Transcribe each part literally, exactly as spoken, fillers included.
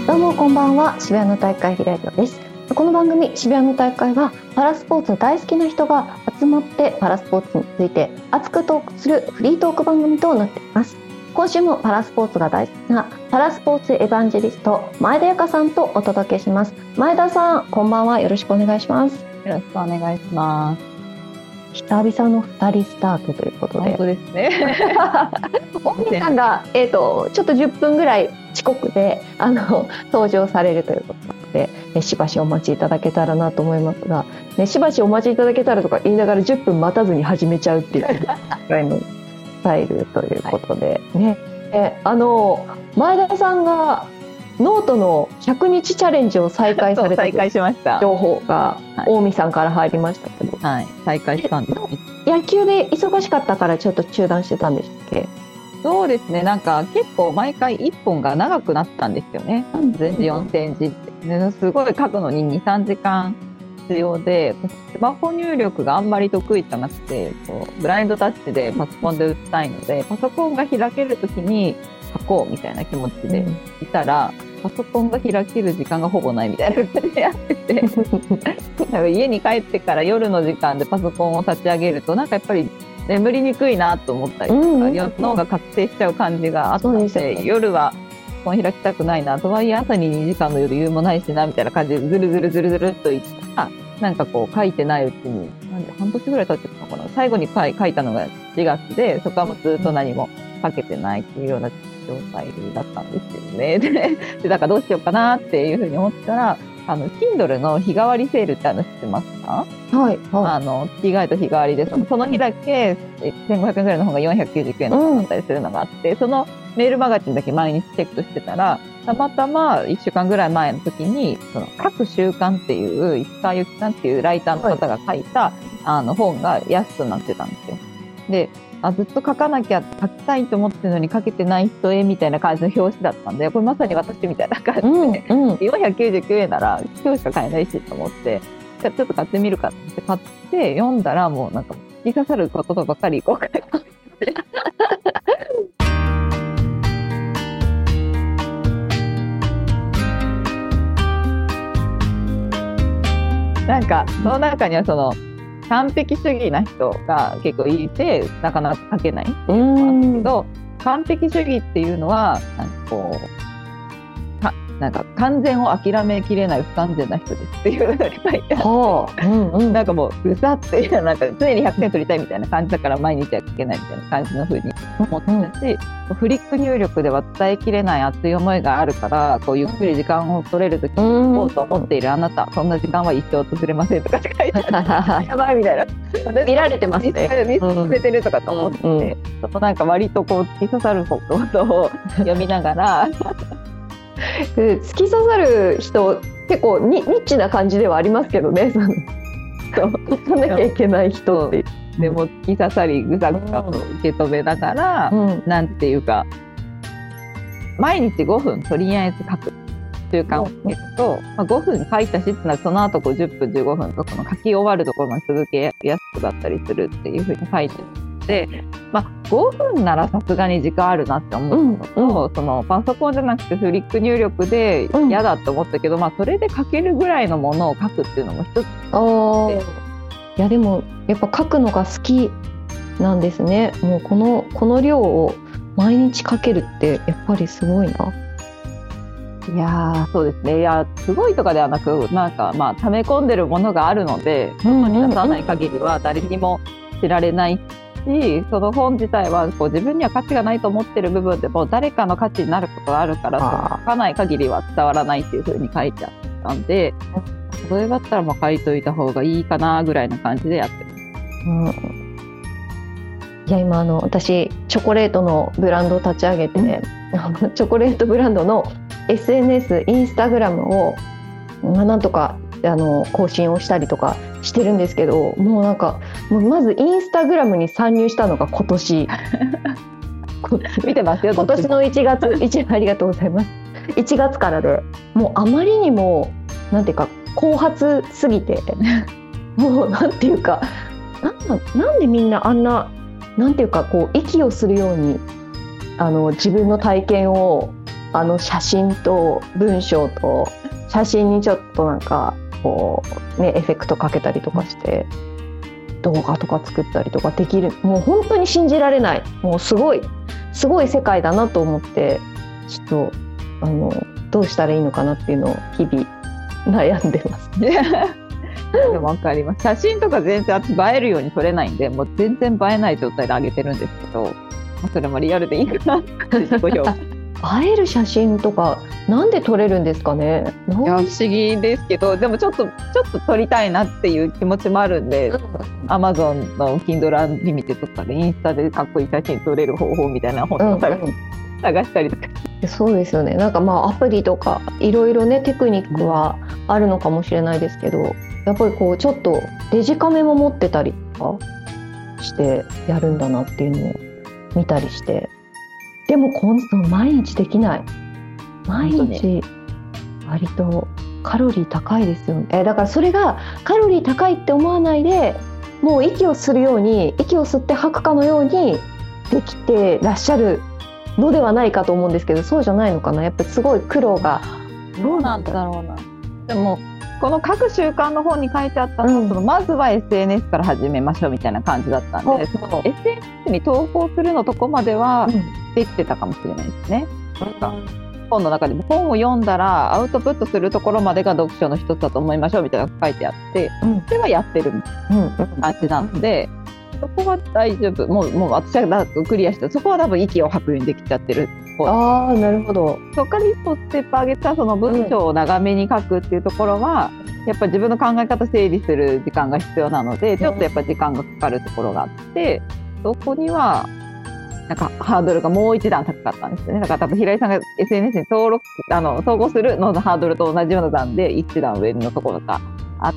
どうもこんばんは。渋谷の大会平井です。この番組渋谷の大会はパラスポーツ大好きな人が集まってパラスポーツについて熱くトークするフリートーク番組となっています。今週もパラスポーツが大好きなパラスポーツエヴァンジェリスト前田由香さんとお届けします。前田さん、こんばんは。よろしくお願いします。 よろしくお願いします。 久々のふたりスタートということで。 本当ですね。 大見さんが、えーと、ちょっとじゅっぷんぐらい遅刻であの登場されるということで、ね、しばしお待ちいただけたらなと思いますが、ね、しばしお待ちいただけたらとか言いながらじゅっぷん待たずに始めちゃうっていうぐらいのスタイルということで、はい、ね、えあの前田さんがノートのひゃくにちチャレンジを再開された再開しました情報が大見さんから入りましたけど、 はい、再開したんですね。 野球で忙しかったからちょっと中断してたんでしたっけ？ そうですね、なんか結構毎回いっぽんが長くなったんですよね。全治よんセンチって、ね、すごい書くのににさんじかん必要で、スマホ入力があんまり得意じゃなくて、こうブラインドタッチでパソコンで打ちたいので、パソコンが開けるときに書こうみたいな気持ちでいたら、うん、パソコンが開ける時間がほぼないみたいな感じでやってて家に帰ってから夜の時間でパソコンを立ち上げるとなんかやっぱり眠りにくいなと思ったりとか、うん、脳が覚醒しちゃう感じがあったので、夜はパソコン開きたくないなとはいえ朝ににじかんの余裕もないしなみたいな感じでずるずるずるずるっといったら、なんかこう書いてないうちになんで半年ぐらい経ってたのかな、最後に書い書いたのがしちがつで、そこはもうずっと何も書けてないっていうような状態だったんですよね。で、でだからどうしようかなっていうふうに思ったら、あの Kindle の日替わりセールってあの知ってますか？ はい、はい、 あの月替えと日替わりで、その、その日だけせんごひゃくえんぐらいの方がよんひゃくきゅうじゅうきゅうえんだったりするのがあって、うん、そのメールマガジンだけ毎日チェックしてたら、たまたまいっしゅうかんぐらい前の時にその各週刊っていう石川由紀さんっていうライターの方が書いた、はい、あの本が安くなってたんですよ。で、あ、ずっと書かなきゃ、書きたいと思ってるのに書けてない人へみたいな感じの表紙だったんで、これまさに私みたいな感じで、うんうん、よんひゃくきゅうじゅうきゅうえんなら今日しか買えないしと思って、じゃあちょっと買ってみるかって買って読んだら、もうなんか突き刺さることばっかり後悔してなんかその中にはその完璧主義な人が結構いて、なかなか書けないっていうのがあるんですけど、完璧主義っていうのはなんかこうかなんか完全を諦めきれない不完全な人ですっていうのに書いてあって、はあ、うんうん、なんかもうぐさっていうなんか常にひゃくてん取りたいみたいな感じだから毎日は書けないみたいな感じの風に思ってたし、うん、フリック入力では伝えきれない熱い思いがあるから、こうゆっくり時間を取れるときに行こうと思っているあなた、そんな時間は一生訪れませんとかって書いてあるやばいみたいな見られてますね、 見つけてるとかと思って、うんうん、ちょっとなんか割とこう突き刺さることを読みながら突き刺さる人結構ニッチな感じではありますけどね、その解かなきゃいけない人ってでも突き刺さりぐさぐさと受け止めながら、うん、なんていうか毎日ごふんとりあえず書く習慣をつけると、まあ、ごふん書いたしってならその後こうじゅっぷんじゅうごふんとこの書き終わるところまで続けやすくなったりするっていうふうに書いてるので、まあ、ごふんならさすがに時間あるなって思うのと、うんうん、そのパソコンじゃなくてフリック入力で嫌だって思ったけど、うん、まあ、それで書けるぐらいのものを書くっていうのも一つで、 いやでもやっぱ書くのが好きなんですね。もうこのこの量を毎日書けるってやっぱりすごいな。 いやそうですね、いやすごいとかではなく、なんかまあ溜め込んでるものがあるので外に出さない限りは誰にも知られないし、その本自体はこう自分には価値がないと思ってる部分でも誰かの価値になることがあるから、書かない限りは伝わらないっていう風に書いてあったんで、それだったらもう書いといた方がいいかなぐらいな感じでやってます。うん、 いや今あの私チョコレートのブランドを立ち上げて、ね、うん、チョコレートブランドの エスエヌエス、インスタグラムを、まあ、なんとかあの更新をしたりとかしてるんですけど、もうなんかもうまずインスタグラムに参入したのが今年見てますよ今年のいちがついちありがとうございますいちがつからで、もうあまりにもなんていうか後発すぎてもうなんていうか な, なんでみんなあんななんていうかこう息をするようにあの自分の体験をあの写真と文章と写真にちょっとなんかこうねエフェクトかけたりとかして動画とか作ったりとかできる、もう本当に信じられない、もうすごいすごい世界だなと思って、ちょっとあのどうしたらいいのかなっていうのを日々悩んでます。 でも分かります。写真とか全然私映えるように撮れないんで、もう全然映えない状態で上げてるんですけど、それもリアルでいいかなって自己評価。 映える写真とかなんで撮れるんですかね。 いや不思議ですけど、でもちょっとちょっと撮りたいなっていう気持ちもあるんで、アマゾンの Kindle Unlimited とかでインスタでかっこいい写真撮れる方法みたいな本を探,、うんうん、探したりとか。 そうですよね。なんかまあアプリとかいろいろねテクニックはあるのかもしれないですけど、やっぱりこうちょっとデジカメも持ってたりとかしてやるんだなっていうのを見たりして、でもこの毎日できない。毎日割とカロリー高いですよね。えだからそれがカロリー高いって思わないで、もう息をするように息を吸って吐くかのようにできてらっしゃるのではないかと思うんですけど、そうじゃないのかな。やっぱりすごい苦労が。 どうなんだろうな。でもこの各習慣の本に書いてあったのは、うん、そのまずは エスエヌエス から始めましょうみたいな感じだったんで、その エスエヌエス に投稿するのとこまではできてたかもしれないですね。うん、なんか本の中でも本を読んだらアウトプットするところまでが読書の一つだと思いましょうみたいなのが書いてあって、うん、それはやってるみたいな感じなので、うん、そこは大丈夫。もう、もう私はクリアして、そこは多分息を吐くようにできちゃってる。 ああ、なるほど。 そこから一歩ステップ上げたその文章を長めに書くっていうところは、うん、やっぱり自分の考え方整理する時間が必要なので、ちょっとやっぱり時間がかかるところがあって、そこにはなんかハードルがもう一段高かったんですよね。だから多分平井さんが エスエヌエス に登録あの統合するののハードルと同じような段で一段上のところがあって、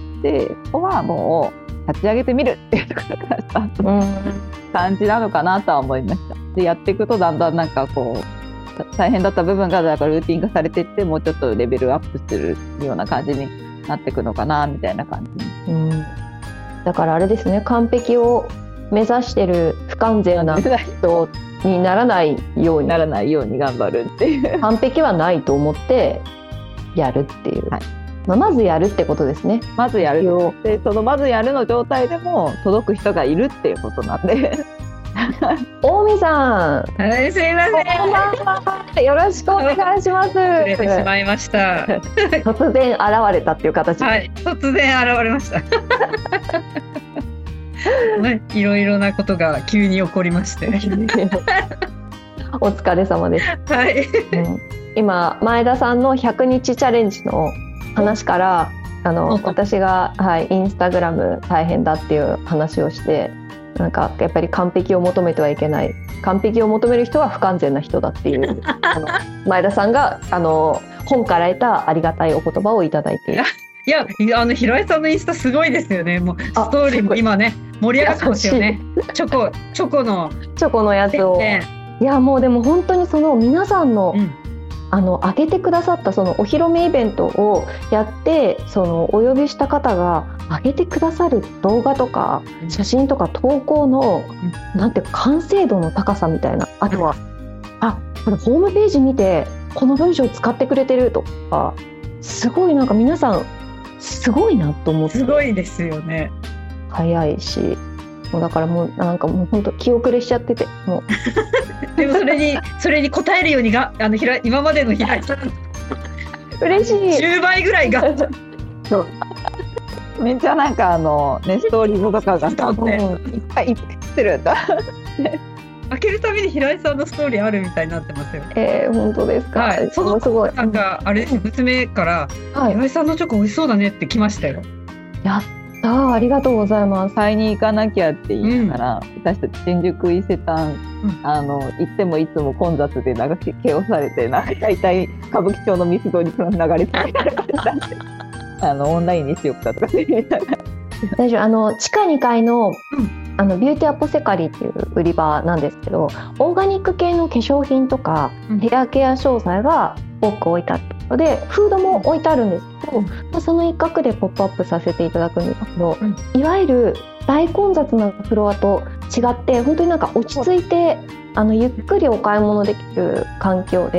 ここはもう立ち上げてみるっていうところからスタートの感じなのかなとは思いました。でやっていくとだんだんなんかこう大変だった部分がだからルーティン化されていって、もうちょっとレベルアップするような感じになっていくのかなみたいな感じ。うん、 だからあれですね、完璧を目指してる不完全な人にならないようにならないように頑張るっていう完璧はないと思ってやるっていう、はい、まあ、まずやるってことですね。 まずやるで、そのまずやるの状態でも届く人がいるっていうことなんで大見さん、 はい、すいません、 こんばんは、よろしくお願いします。 失礼してしまいました突然現れたっていう形で、 はい、突然現れましたね、いろいろなことが急に起こりましてお疲れ様です、 はい、 うん、今前田さんのひゃくにちチャレンジの話からあの私が、はい、インスタグラム大変だっていう話をして、なんかやっぱり完璧を求めてはいけない、完璧を求める人は不完全な人だっていうあの前田さんがあの本から得たありがたいお言葉をいただいている。 いや、あの平井さんのインスタすごいですよね。もうストーリーも今ね盛り上がってますよね。チョコチョコのチョコのやつを、ね、いやもうでも本当にその皆さんの、うん、あの上げてくださったそのお披露目イベントをやって、そのお呼びした方が上げてくださる動画とか写真とか投稿の、うん、なんていうか完成度の高さみたいな、あとは、うん、あこれホームページ見てこの文章を使ってくれてるとか、すごいなんか皆さんすごいなと思って。 すごいですよね。 早いし、もうだからもうなんかもう本当気遅れしちゃってて、もうでもそれにそれに応えるようにがあの平今までの平井さん嬉しいじゅうばいぐらいがそうめっちゃなんかあのねストーリーとかがいっぱいいっぱいしてるんだ開けるたびに平井さんのストーリーあるみたいになってますよ。 えー、本当ですか。 はい、そのすごいなんかあれ娘から、はい、平井さんのチョコ美味しそうだねって来ましたよ。 やったー、ありがとうございます。 買いに行かなきゃって言いながら、うん、私たち新宿伊勢丹、うん、あの行ってもいつも混雑で長く毛をされて、なんか大体歌舞伎町のミスドに流れてみたいな感じなんであのオンラインにしよっかとか言いながら大丈夫、あの地下にかいの、うんあのビューティーアポセカリーっていう売り場なんですけど、オーガニック系の化粧品とか、うん、ヘアケア商材が多く置いてあったので、フードも置いてあるんですけど、うんまあ、その一角でポップアップさせていただくんですけど、うん、いわゆる大混雑なフロアと違って本当になんか落ち着いてあのゆっくりお買い物できる環境で、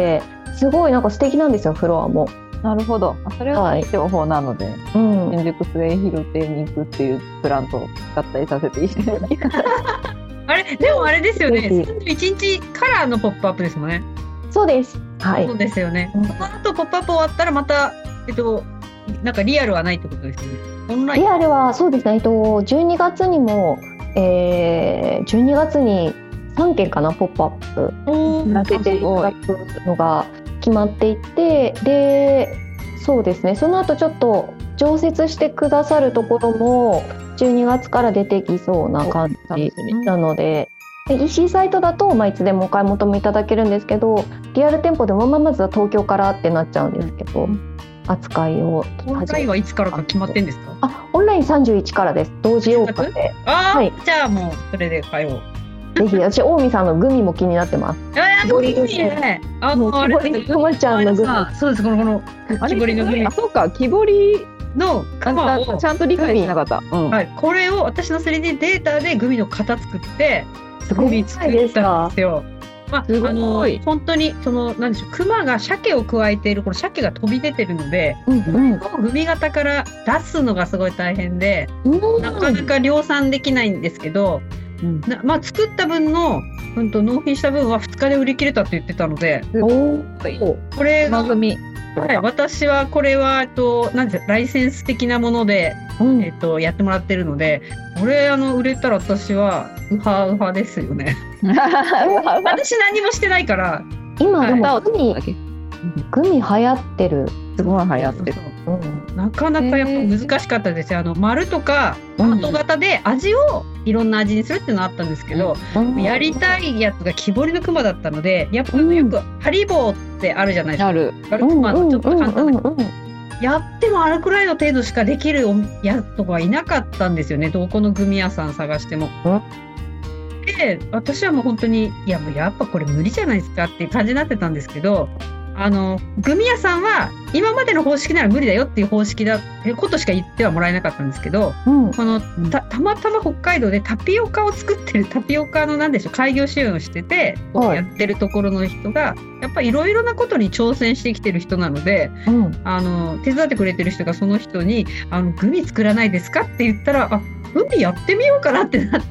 すごいなんか素敵なんですよ、フロアも。 なるほど。それは情報なので、はい、新宿末広亭に行くっていうプランと合体させていただきます。 あれでもあれですよね。さんじゅういちにちからのポップアップですもんね。 そうです。はい。 そうですよね。その後ポップアップ終わったらまたえっとなんかリアルはないってことですよね。オンライン。 リアルはそうですね。えっとじゅうにがつにも、えー、じゅうにがつにさんけんかなポップアップさせていただくのが決まっていて、でそうですね。その後ちょっと常設してくださるところもじゅうにがつから出てきそうな感じなので。イーシー サイトだと、まあ、いつでもお買い求めいただけるんですけど、リアル店舗でもまずは東京からってなっちゃうんですけど、うん、扱いをオンラインはいつからか決まってんですか？ あ、オンラインさんじゅういちからです。同時オープンで。 あ、はい、じゃあもうそれで買おう。 ぜひ私近江さんのグミも気になってます。 あ、グミね。あのあれくまちゃんのグミ。 そうです。このこの木彫りのグミ。 あ、そうか、木彫りの熊をちゃんと理解しなかった。うん、 はい。これを私の スリーディー データでグミの型作って。グミ作ったんですよ。まあ、あの本当にそのなんでしょう、クマが鮭を加えているこの鮭が飛び出てるので、うんうん、グミ型から出すのがすごい大変で、うん、なかなか量産できないんですけど、うん、なまあ、作った分の、うん、と納品した分はふつかで売り切れたって言ってたので、これが組、 はい、私はこれはとなんでライセンス的なもので、うんえー、とやってもらってるので、これあの売れたら私はウハウハですよね。私何もしてないから今でもグミ、グミ流行ってる。 すごい流行ってる。 うん、なかなかやっぱ難しかったですよ。あの丸とかハート型で味をいろんな味にするっていうのはあったんですけど、うん、やりたいやつが木彫りのクマだったので、やっぱよくハリボーってあるじゃないですか。ある。あるクマのちょっと簡単な。やってもあれくらいの程度しかできるやつとかはいなかったんですよね。どこのグミ屋さん探しても。で、私はもう本当にいやもうやっぱこれ無理じゃないですかっていう感じになってたんですけど、あのグミ屋さんは今までの方式なら無理だよっていう方式だってことしか言ってはもらえなかったんですけど、うん、この た, たまたま北海道でタピオカを作ってるタピオカのなんでしょう開業支援をしてて、はい、やってるところの人がやっぱりいろいろなことに挑戦してきてる人なので、うん、あの手伝ってくれてる人がその人にあのグミ作らないですかって言ったら、あグミやってみようかなってなって、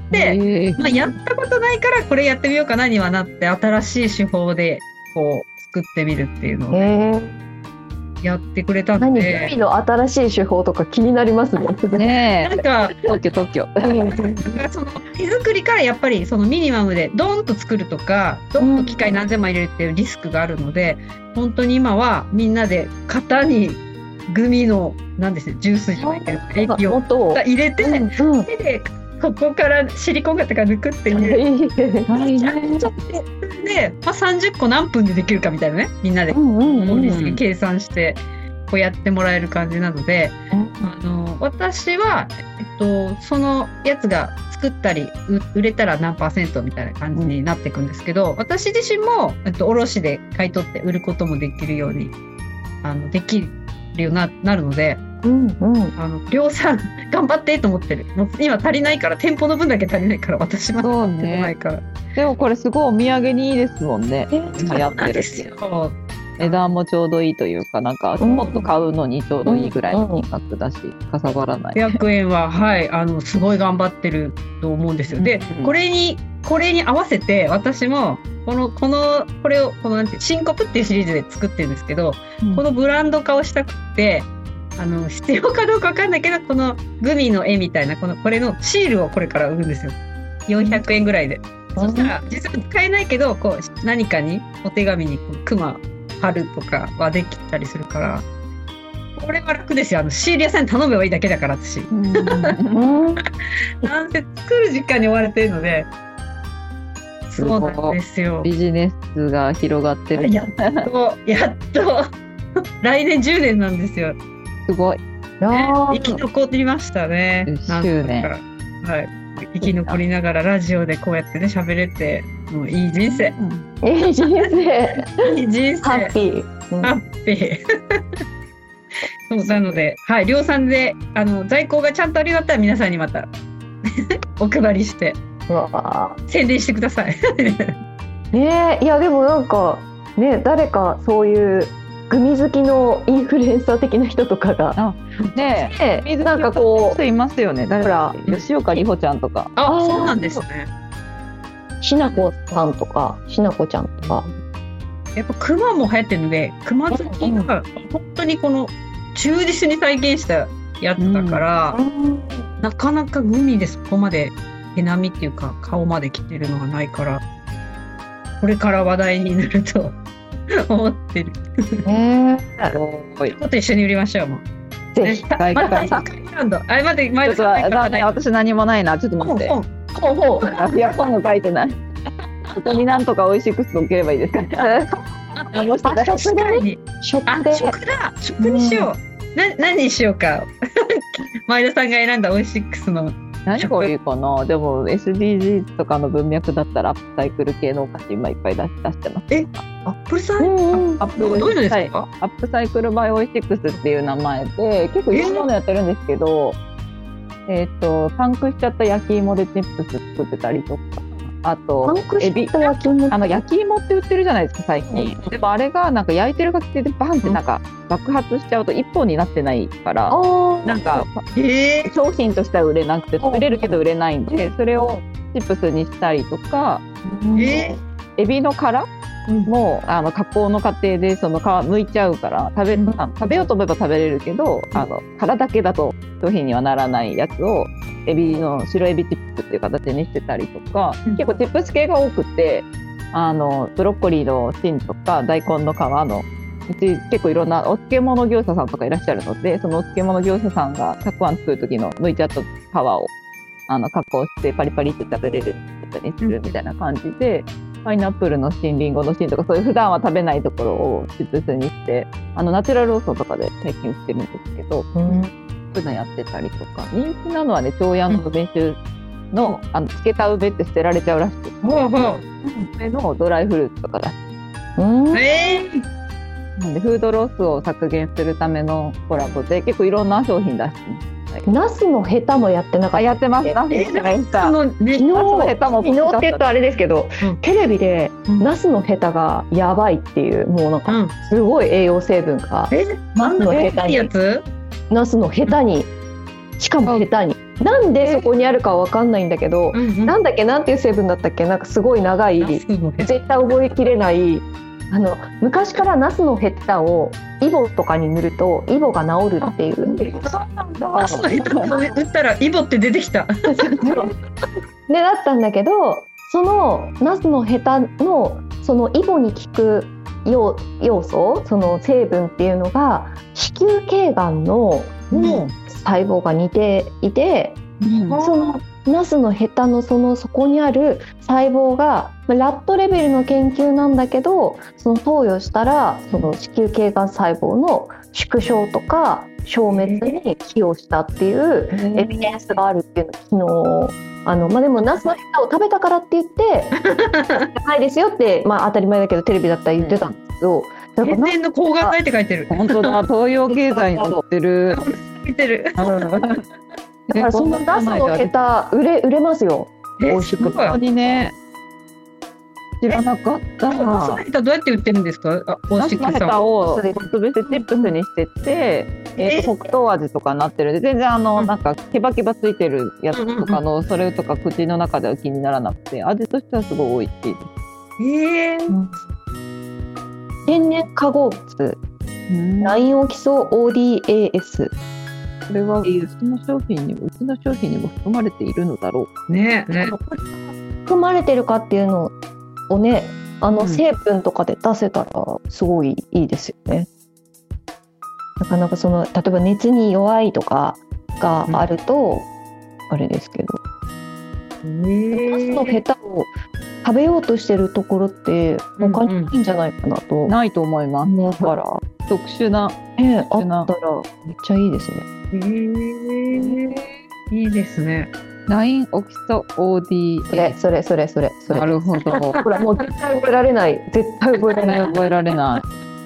まあ、やったことないからこれやってみようかなにはなって、新しい手法でこう作ってみるっていうのをやってくれたんで、 何グミの新しい手法とか気になりますね。 ねなんか特許特許その手作りからやっぱりそのミニマムでドーンと作るとか、ドーンと機械何千枚入れるっていうリスクがあるので、うん、本当に今はみんなで型にグミのなんですね、ジュースに入ってる液を入れて、うんうん、手でここからシリコン型が抜くっていう。で、まあ、さんじゅっこ何分でできるかみたいなね、みんなで効率的計算してこうやってもらえる感じなので、うん、あの私は、えっと、そのやつが作ったり売れたら何パーセントみたいな感じになっていくんですけど、私自身も、えっと、卸で買い取って売ることもできるようにあのできるように な, なるので、うんうん、あの量産頑張ってと思ってる。もう今足りないから、店舗の分だけ足りないから私は持ってないから、ね、 でもこれすごいお土産にいいですもんね。流行ってるですよ。値段もちょうどいいというか、なんかもっと買うのにちょうどいいぐらいの金額だし、かさばらない。 ひゃくえんは、はい、あのすごい頑張ってると思うんですよ。で、これにこれに合わせて私もこのこのこれをこのなんてシンコプっていうシリーズで作ってるんですけど、うん、このブランド化をしたくて、あの必要かどうか分かんないけど、このグミの絵みたいなこのこれのシールをこれから売るんですよ。よんひゃくえんぐらいで。うん、そしたら実は使えないけど、こう何かにお手紙にこうクマ貼るとかはできたりするから、これは楽ですよ。あのシール屋さんに頼めばいいだけだから私。うん、なんせ作る時間に追われてるので。そうなんですよ。 ビジネスが広がってる。 やっとやっと来年じゅうねんなんですよ。 すごい。 ね、生き残りましたね。 じゅっしゅうねん。 はい。生き残りながらラジオでこうやってね喋れて、もういい人生。 うん、いい人生。 いい人生。 ハッピー。 うん、ハッピー。そうなので、はい、量産であの在庫がちゃんとありがったら皆さんにまたお配りして。うわ宣伝してください。 ねえ、いやでもなんかね、誰かそういうグミ好きのインフルエンサー的な人とかがあねえ、 ね、なんかこういますよね。誰ほら吉岡里帆ちゃんとか。 あ、 あーそうなんですね。 うしなこさんとかしなこちゃんとか、 やっぱクマも流行ってるので、クマ好きが本当にこの忠実に再現したやつだから、なかなかグミでそこまで毛並みっていうか顔まで来てるのがないから、これから話題になると思ってる。 ねすごい。 ちょっと一緒に売りましょうもう。 ぜひ。 ねままださんかいラウンド。あれまで前ちょっとだね、私何もないな。ちょっと待って。 本ほうほう。 あいや本も書いてない。ここになんとかオイシックスを受ければいいですかね。もしかしたら確かに。あ、 食で食だ。食にしよう。な何にしようか。前田さんが選んだオイシックスの。 何がいいかな。でも エスディージーズ とかの文脈だったらアップサイクル系のお菓子今いっぱい出し出してます。 え、アップルサイうんうんアップどうどういうのですはいか？ アップサイクルバイオイシックスっていう名前で結構いろんなのやってるんですけど、えっ、とパンクしちゃった焼き芋でチップス作ってたりとか、あパとンクエビした焼き芋あの焼き芋って売ってるじゃないですか最近。でもあれがなんか焼いてる過程でバンってなんか爆発しちゃうと一本になってないからあなんかえー、 商品としては売れなくて売れるけど売れないんでそれをチップスにしたりとか、 えエビの殻もあの加工の過程でその皮剥いちゃうから食べ、 うんあ食べようと思えば食べれるけどあの殻だけだと商品にはならないやつをエビの白エビチップスっていう形にしてたりとか、 うん結構チップス系が多くてあのブロッコリーの芯とか大根の皮のうち結構いろんなお漬物業者さんとかいらっしゃるのでそのお漬物業者さんがたくあん作る時の剥いちゃった皮をあの加工してパリパリって食べれることにするみたいな感じで、パイナップルの芯、リンゴの芯とかそういう普段は食べないところをチップスにしてあのナチュラルローソンとかで最近売ってるんですけど、 うんそういうのやってたりとか人気なのはね長屋の梅酒の、あの漬けた梅って捨てられちゃうらしくてほうほう。 梅のドライフルーツとかだしうんえなんでフードロスを削減するためのコラボで結構いろんな商品出してます。 ナスのヘタもやってなかった。 あやってます。ナスえのヘタ。 あのね、 昨日ナスのヘタも昨日って言うとあれですけど、 うんテレビでうんナスのヘタがやばいっていうもうなんかうん。 すごい栄養成分がえ、 ナスのヘタいいやにつ？ ナスのヘタにしかもヘタになんでそこにあるかわかんないんだけど、 うんうん。 なんだっけなんていう成分だったっけなんかすごい長いナスのヘタ絶対覚えきれないあの昔からナスのヘタをイボとかに塗るとイボが治るっていうナスのヘタを打ったらイボって出てきた。 でだったんだけどそのナスのヘタのそのイボに効く要要素その成分っていうのが子宮頸がんの細胞が似ていて、そのナスのヘタのその底にある細胞がまあラットレベルの研究なんだけどその投与したらその子宮頸がん細胞の縮小とか消滅に寄与したっていうエビデンスがあるっていうのを昨日あの、まあ、でもナスのヘタを食べたからって言ってないですよって、まあ、当たり前だけどテレビだったら言ってたんですけど、だから天然の抗がん剤って書いてる。 本当だ東洋経済に載ってる。 見てる。 だからそのナスのヘタ売れ売れますよ。 え、 美味しくすごい。 本当にね知らなかった。 ナスのヘタどうやって売ってるんですか？あ、オーナスのヘシックスさん。 タを潰してチップスにしてって、えーと黒糖味とかになってるんで全然あの、 うんなんかケバケバついてるやつとかの、それとか口の中では気にならなくて味としてはすごい美味しいです。 えー、 天然化合物ナインオキソ オーディーエーエス。 これはうちの商品にもうちの商品にも含まれているのだろう。 ねね。 含まれてるかっていうのをねあうんの成分とかで出せたらすごいいいですよね。なかなかその例えば熱に弱いとかがあると、あれですけど、ナスのヘタを食べようとしてるところって他にないんじゃないかなとないと思います。 思うから、 特殊なね、あったらめっちゃいいですね。 えー、いいですね。 ナインオキソ オーディーエー。 それそれそれそれそれ。 なるほど。 これもう絶対覚えられない絶対覚えられない。 覚えられない。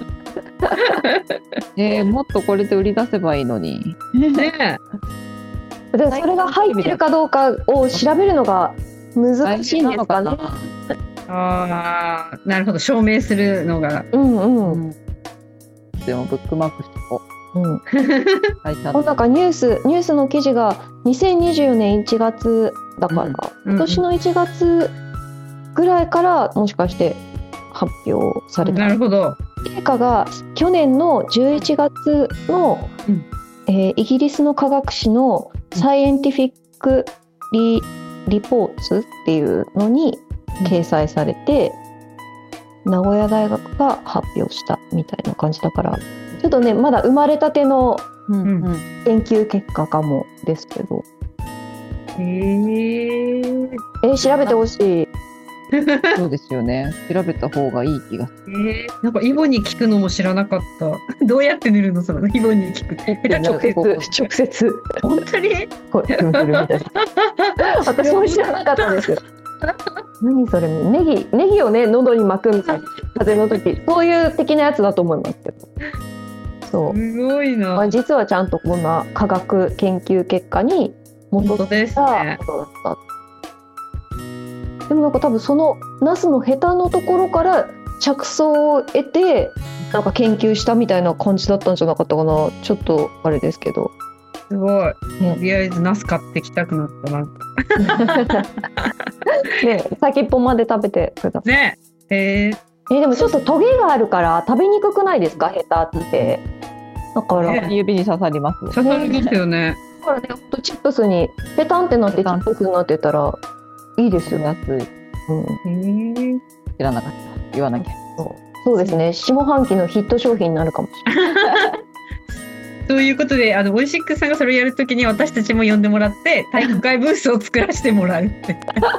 えー、もっとこれで売り出せばいいのに。 ねでそれが入ってるかどうかを調べるのが難しいんですかね。 ああ、なるほど、証明するのが。 うんうん。うん、 でもブックマークしとこう。うん。なんかニュースニュースの記事がにせんにじゅうよねんいちがつだから、うん、今年のいちがつぐらいからもしかして発表された。 なるほど。 成果が去年のじゅういちがつの、うんえー、イギリスの科学誌のサイエンティフィックリ、リポーツっていうのに掲載されて、うん、名古屋大学が発表したみたいな感じだから、ちょっとねまだ生まれたての研究結果かもですけど、 へーえー、調べてほしい。 そうですよね。調べた方がいい気がする。 えー、なんかイボに効くのも知らなかった。どうやって塗るのそのイボに効くって。 直接直接。 本当に？ こうやって塗るみたいな。私も知らなかったですよ。何それ、ネギネギをね喉に巻くみたいな、風邪の時、そういう的なやつだと思いますけど。そう。 すごいな。 まあ、実はちゃんとこんな科学研究結果に基づいたことだった。でもなんか多分そのナスのヘタのところから着想を得てなんか研究したみたいな感じだったんじゃなかったかな。ちょっとあれですけど、 すごい、ね、とりあえずナス買ってきたくなったなね、先っぽまで食べてくださいね。えー、 えー、でもちょっとトゲがあるから食べにくくないですか、ヘタって。だから指に刺さります。 刺さりますよね。 だからね、ほんとチップスにペタンってなってチップスになってたらいいですよね。 安い。うん、知らなかった。言わなきゃ。 そう、そうですね。下半期のヒット商品になるかもしれない。 ということで、あのオイシックスさんがそれをやるときに私たちも呼んでもらって体育会ブースを作らせてもらうって。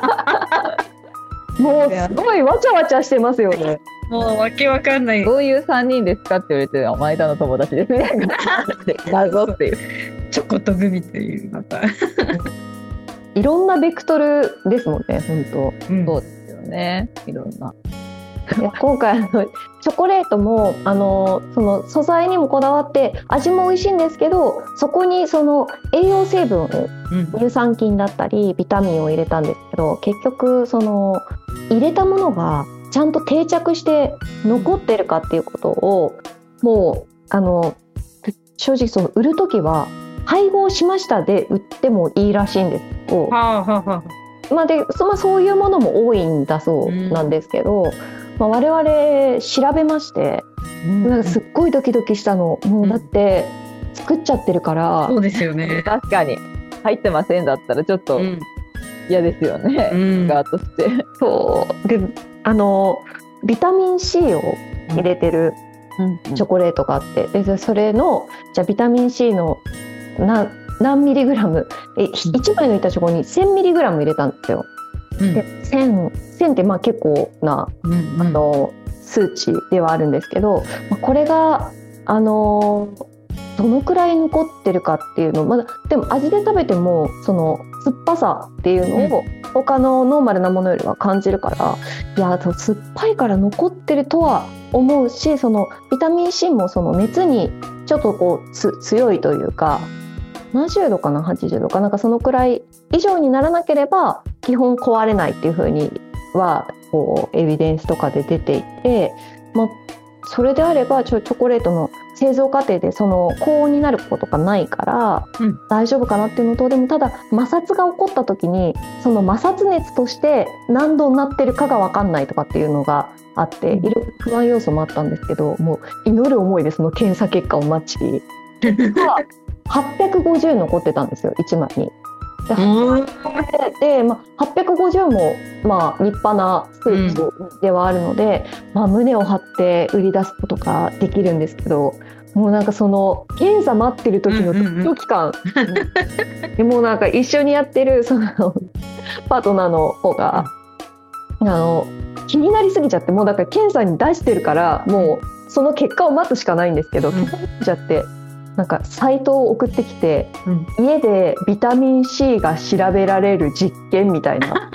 もうすごいわちゃわちゃしてますよね。 もうわけわかんない。 どういうさんにんですかって言われて、お前だの友達ですみたいな。謎っていう。 チョコとグミっていうまた。 いろんなベクトルですもんね、本当、 うん、そうですよね。いろんな。 いや今回あのチョコレートもあのその素材にもこだわって味も美味しいんですけど、そこにその栄養成分を、うん、乳酸菌だったりビタミンを入れたんですけど、結局その入れたものがちゃんと定着して残ってるかっていうことをもうあの正直その売るときは配合しましたで売ってもいいらしいんですけど、 はあはあはあ、まあ、でそ、まあ、そういうものも多いんだそうなんですけど、うん、まあ、我々調べまして、うん、なんかすっごいドキドキしたの。もうだって作っちゃってるから、 うん、そうですよね。 確かに入ってませんだったらちょっと嫌ですよね、うん、ガーとして。 そうで、あのビタミン C を入れてるチョコレートがあって、でそれのじゃあビタミン C のな何ミリグラム、えいちまいの板チョコにせんミリグラム入れたんですよ。うん、で 1000, 1000ってまあ結構な、うんうん、あの数値ではあるんですけど、まあ、これがあのどのくらい残ってるかっていうの、まだでも味で食べてもその酸っぱさっていうのを他のノーマルなものよりは感じるから、いや酸っぱいから残ってるとは思うし、そのビタミン C もその熱にちょっとこうつ強いというか、ななじゅうどかなはちじゅうどかなんかそのくらい以上にならなければ基本壊れないっていう風にはこうエビデンスとかで出ていて、まあ、それであればチョ、チョコレートの製造過程でその高温になることがないから大丈夫かなっていうのと、うん、でもただ摩擦が起こった時にその摩擦熱として何度になってるかが分かんないとかっていうのがあって、いろいろ不安要素もあったんですけど、もう祈る思いでその検査結果を待ちはっぴゃくごじゅう残ってたんですよ、いちまいに。で、で、まあ、はっぴゃくごじゅうも、まあ、立派な数値ではあるので、うん、まあ、胸を張って売り出すことができるんですけど、もうなんかその検査待ってる時のドキドキ感、うんうんうん、でもうなんか一緒にやってるそのパートナーの方があの気になりすぎちゃって、もうだから検査に出してるからもうその結果を待つしかないんですけど、気になっちゃってなんかサイトを送ってきて、うん、家でビタミン C が調べられる実験みたいな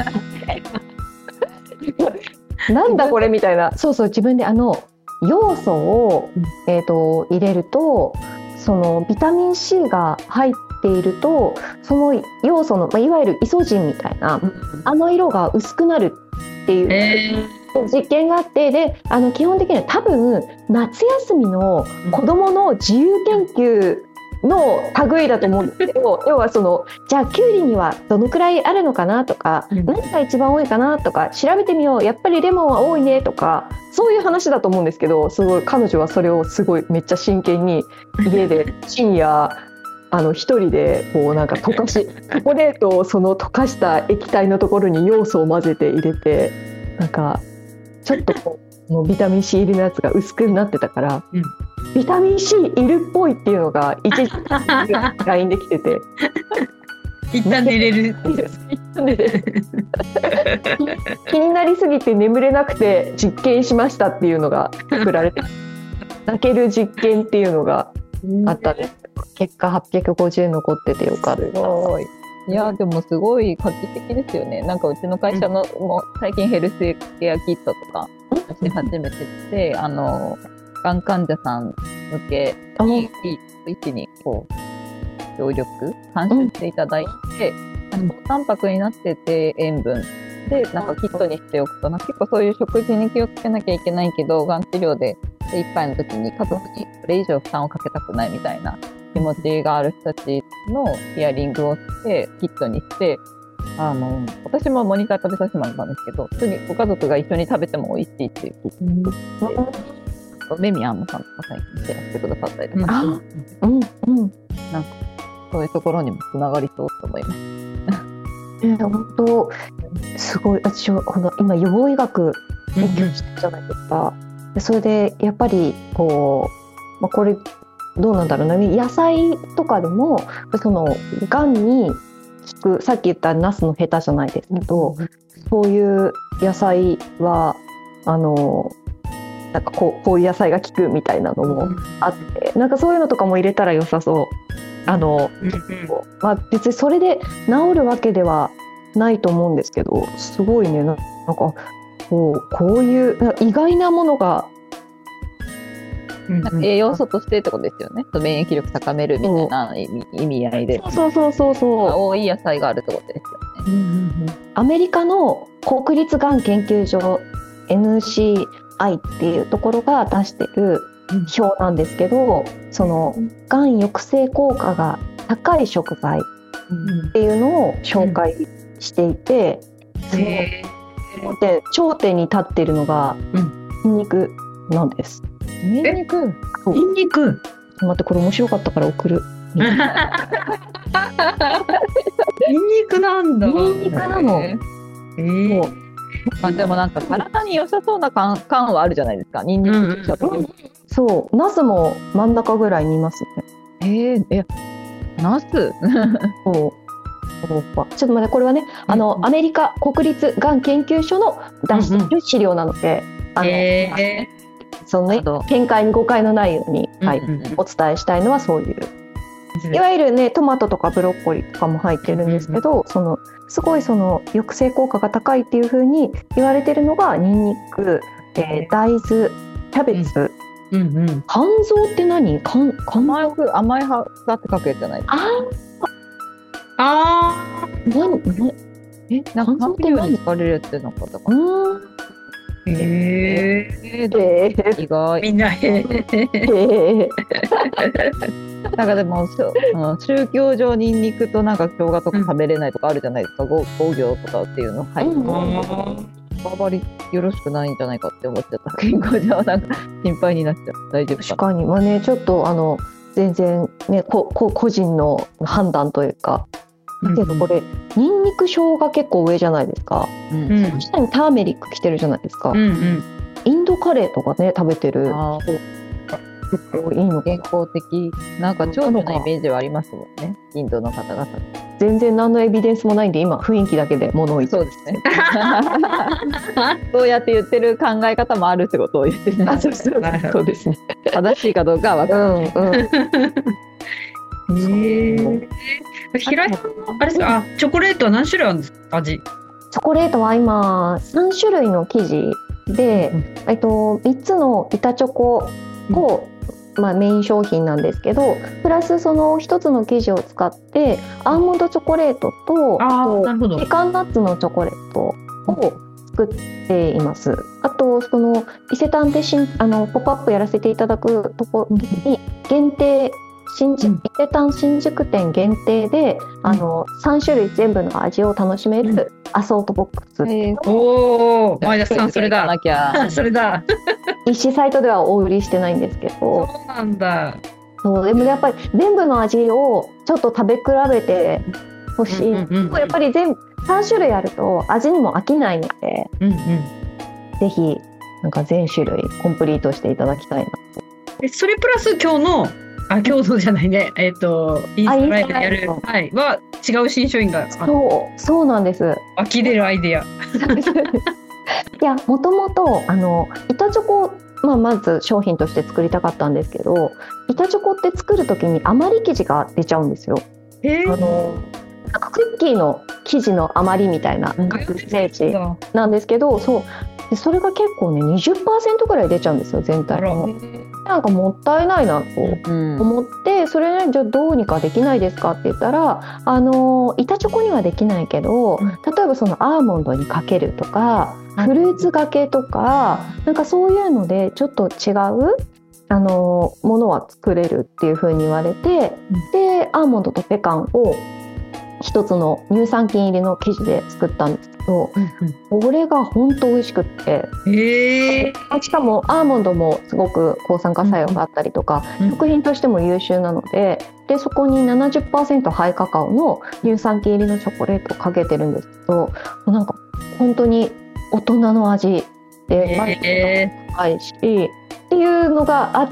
なんだこれみたいな。そうそう、自分であの要素を、えーと、入れるとそのビタミン C が入っているとその要素の、まあ、いわゆるイソジンみたいな、うん、あの色が薄くなるていう、 え実験があって、であの基本的には多分夏休みの子どもの自由研究の類だと思うんですけど、要はそのじゃあキュウリにはどのくらいあるのかなとか、 うん何が一番多いかなとか調べてみよう、やっぱりレモンは多いねとか、そういう話だと思うんですけど、すごい彼女はそれをすごいめっちゃ真剣に家で深夜あの一人でこうなんか溶かしチョコレートをその溶かした液体のところに要素を混ぜて入れて、なんかちょっとこうもうビタミン C 入りのやつが薄くなってたから、 うんビタミン C いるっぽいっていうのが一時 ライン できてて一旦寝れる。 気になりすぎて眠れなくて実験しましたっていうのが作られて泣ける実験っていうのがあったんです。結果はっぴゃくごじゅう残っててよかった。 すごい。いやでもすごい画期的ですよね。なんかうちの会社の、うん、もう最近ヘルスケアキットとかして初めてて、あのがん患者さん向けに一気にこう協力監修していただいて、うん、高タンパクになってて塩分でなんかキットにしておくと、結構そういう食事に気をつけなきゃいけないけど、がん治療で精一杯の時に家族にそれ以上負担をかけたくないみたいな気持ちがある人たちのヒアリングをしてキットにして、あの私もモニター食べさせてもらったんですけど、普通にご家族が一緒に食べても美味しいっていうキットで。メミアンナさんとか最近シェアしてくださったりとか、 うんうん、なんかそういうところにもつながりそうと思います。 えー、本当すごい。私はこの今予防医学勉強してるじゃないですか。でそれでやっぱりこう、まあ、これどうなんだろうな、野菜とかでもそのがんに効く、さっき言ったナスのヘタじゃないですけど、うん、そういう野菜はあのなんかこう、こういう野菜が効くみたいなのもあって、なんかそういうのとかも入れたら良さそう。あの、まあ、別にそれで治るわけではないと思うんですけど、すごいね、なんかこう、こういう意外なものが、 なんか栄養素としてってことですよね。免疫力高めるみたいな意味合いで、 そうそうそうそう、 多い野菜があるってことですよね。うんうんうん、 アメリカの国立がん研究所 エヌシーアイ っていうところが出してる表なんですけど、そのがん抑制効果が高い食材っていうのを紹介していて、うんうん、で頂点に立っているのがニンニクなんです。 ニンニク？ ニンニク？ 待って、これ面白かったから送る。ニンニクなんだ。 ニンニクなの。 えーまあ、でもなんか体に良さそうな感感はあるじゃないですか。ニンニク、うんうん、 そう、ナスも真ん中ぐらいにいますね。 えー、え、ナス？そう。 ちょっと待って、これはね、あの、うん、アメリカ国立がん研究所の出してる資料なので、うんうん、あの、えー、そのね、見解に誤解のないように、はい、うんうん、お伝えしたいのはそういう。いわゆるね、トマトとかブロッコリーとかも入ってるんですけど、うんうん、そのすごいその抑制効果が高いっていう風に言われてるのがニンニク、えー、大豆、キャベツ、うんうんうん、肝臓って何？肝甘い甘い葉がって書くやつじゃないですか。 ああ何何え肝臓って何？使われるやつってなかったかな。 へえー、意外。 みんなへー。なんかでも宗教上ニンニクとなんか生姜とか食べれないとかあるじゃないですか。五行とかっていうの入ってる。あまりよろしくないんじゃないかって思っちゃった。健康上なんか心配になっちゃう。大丈夫かな。 確かに、まあね、ちょっとあの全然ね、ここ個人の判断というか。だけどこれ、うん、ニンニク生姜結構上じゃないですか。うん、その下にターメリック来てるじゃないですか。うんうん、インドカレーとかね食べてる。結構いいのかな。 健康的なんか長寿なイメージはありますもんね、インドの方々。 全然何のエビデンスもないんで今雰囲気だけで物を言って。 そうですね。そうやって言ってる考え方もあるってことを言ってる、ね。 あ、そうそうそうですね。 正しいかどうかは分からない。 うんうん、へえ。平井さんあれですか、あ、チョコレートは何種類あるんですか？味。 チョコレートは今さん種類の生地で、うん、えっとみっつの板チョコを、うん、まあ、メイン商品なんですけど、プラスそのひとつの生地を使ってアーモンドチョコレートとペカンナッツのチョコレートを作っています。あとその伊勢丹でしんあのポップアップやらせていただくところに限定新宿、うん、伊勢丹新宿店限定で、うん、あのさん種類全部の味を楽しめるアソートボックス、うん、 えー、おお前田さんそれだそれだ一種サイトではお売りしてないんですけど。 そうなんだ。 そうでもやっぱり全部の味をちょっと食べ比べてほしい、うんうんうん、やっぱり全さん種類あると味にも飽きないので、うんうん、ぜひなんか全種類コンプリートしていただきたいなと。 それプラス今日のあ今日のじゃないねえっ、ー、とインスタライブでやる、はい、は違う新商品がそうそうなんです。 呆れるアイデアいやもともとあの板チョコ、まあ、まず商品として作りたかったんですけど、板チョコって作る時に余り生地が出ちゃうんですよ。 えー、 あのなんかクッキーの生地の余りみたいなイメージなんですけど、そうでそれが結構ね にじゅっパーセント ぐらい出ちゃうんですよ全体の。なんかもったいないなと思って、うん、それねじゃあどうにかできないですかって言ったら、あの板チョコにはできないけど、うん、例えばそのアーモンドにかけるとか、うん、フルーツがけとか、なんかそういうのでちょっと違うあのものは作れるっていう風に言われて、うん、でアーモンドとペカンを一つの乳酸菌入りの生地で作ったんですけど、うんうん、これが本当美味しくって、 へー、 しかもアーモンドもすごく抗酸化作用があったりとか、うんうん、食品としても優秀なので、でそこに ななじゅっパーセント ハイカカオの乳酸菌入りのチョコレートをかけてるんですけど、なんか本当に大人の味で満足度が高いし、っていうのがあって、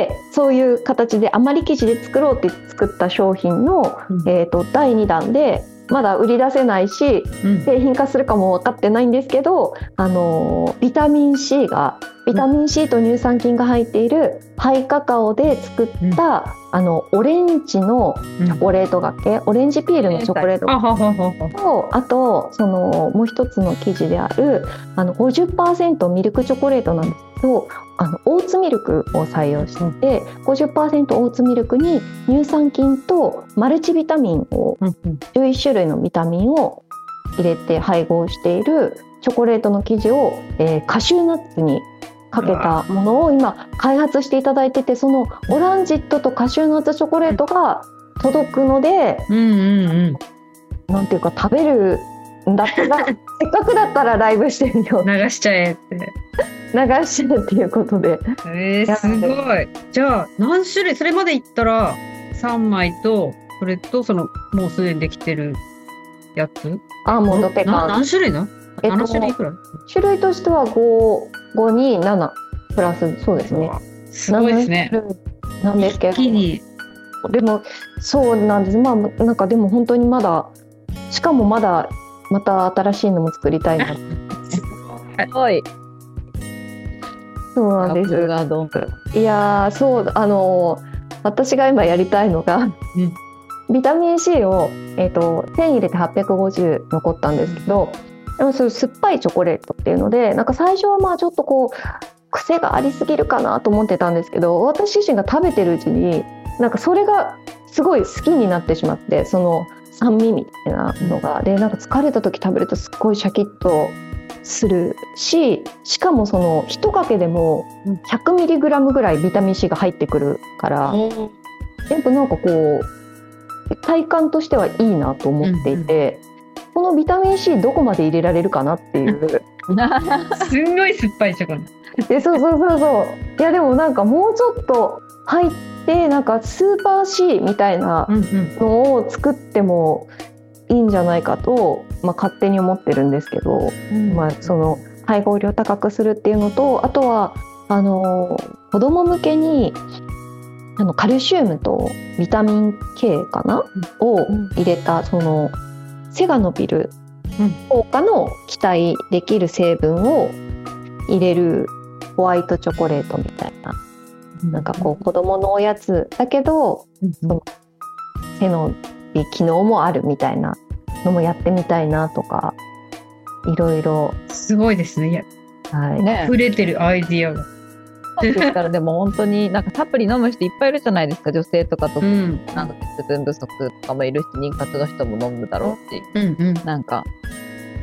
そういう形で余り生地で作ろうって作った商品の、うん、えーと、だいにだんでまだ売り出せないし、うん、製品化するかも分かってないんですけど、あのビタミン C がビタミン C と乳酸菌が入っているハイカカオで作った、うん、あのオレンジのチョコレートがけ、うん、オレンジピールのチョコレートがけと、あとそのもう一つの生地であるあの ごじゅっパーセント ミルクチョコレートなんですけど、あのオーツミルクを採用して、うん、ごじゅっパーセント オーツミルクに乳酸菌とマルチビタミンを、うんうん、じゅういち種類のビタミンを入れて配合しているチョコレートの生地を、えー、カシューナッツにかけたものを今開発していただいてて、そのオランジットとカシューナッツチョコレートが届くので、うんうんうん、なんていうか食べるんだったらせっかくだったらライブしてみよう、 流しちゃえって流しちゃえっていうことで、 えー、すごい。じゃあ何種類、それまでいったらさんまいとそれとそのもうすでにできてるやつ、 アーモンドペカン、 何種類な、 えっと、 なな種類くらい、 種類としてはご、ごにななプラス、そうですね、 すごいですね。 なんですけど、 一気にでもそうなんです。まあなんかでも本当にまだ、しかもまだまた新しいのも作りたいなすごい。 そうなんです。いやそうあの私が今やりたいのが、うん、ビタミン C を、えーと、せん入れてはっぴゃくごじゅう残ったんですけど、でもそう酸っぱいチョコレートっていうので、なんか最初はまあちょっとこう癖がありすぎるかなと思ってたんですけど、私自身が食べてるうちになんかそれがすごい好きになってしまって、その酸味みたいなのがで、なんか疲れた時食べるとすっごいシャキッとするし、しかもその一かけでも ひゃくミリグラム ぐらいビタミン C が入ってくるから、やっぱなんかこう体感としてはいいなと思っていて、うんうん、このビタミン C どこまで入れられるかなっていうすんごい酸っぱいチョコで、そうそうそうそう、いやでもなんかもうちょっと入ってなんかスーパー C みたいなのを作ってもいいんじゃないかと、まあ、勝手に思ってるんですけど、うんまあ、その配合量高くするっていうのと、あとはあの子供向けにあのカルシウムとビタミン K かな、うん、を入れた、その背が伸びる効果の期待できる成分を入れるホワイトチョコレートみたいな、なんかこう子供のおやつだけど、うん、その背の機能もあるみたいなのもやってみたいなとか、いろいろすごいですね。いや、 はいね、 溢れてるアイディアが。 そうですからでも本当になんかサプリ飲む人いっぱいいるじゃないですか、女性とかと、うん、なんか鉄分不足とかもいるし、妊活の人も飲むだろうし、うんうん、なんか